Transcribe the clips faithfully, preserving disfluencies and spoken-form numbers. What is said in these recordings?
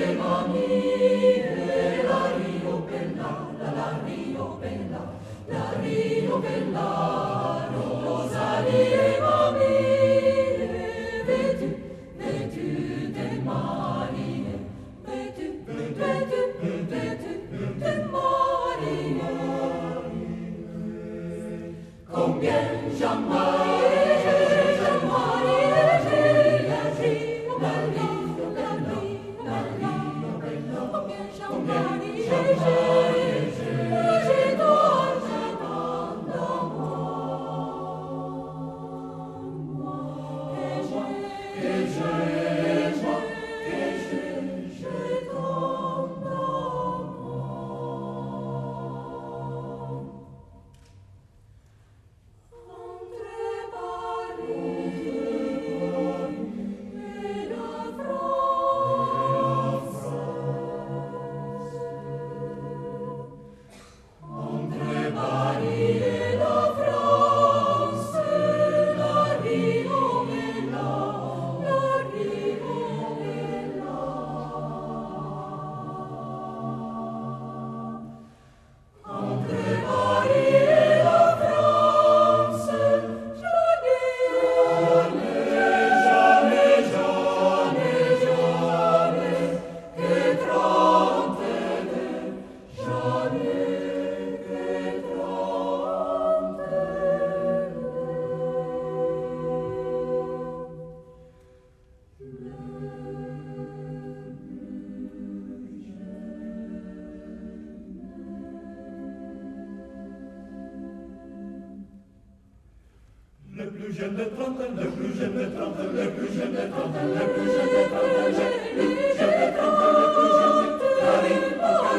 Le plus jeune des trentaines, le plus jeune des trentaines, le plus jeune des trentaines, le plus jeune des trentaines, le plus jeune des trentaines, le plus jeune des trentaines,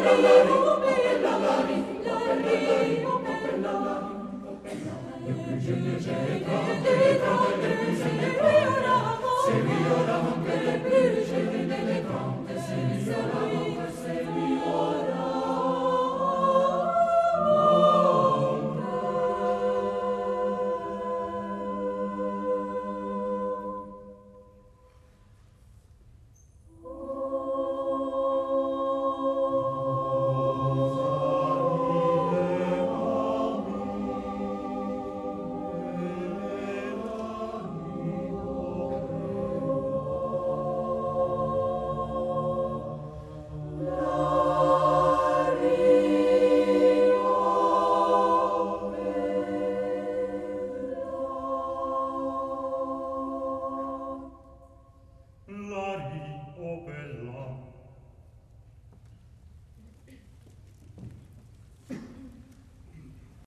le plus jeune des trentaines, le plus jeune des trentaines, c'est lui ora anche le plus jeune delle trente, c'est lui ora anche, c'est lui ora. La ri, o bella,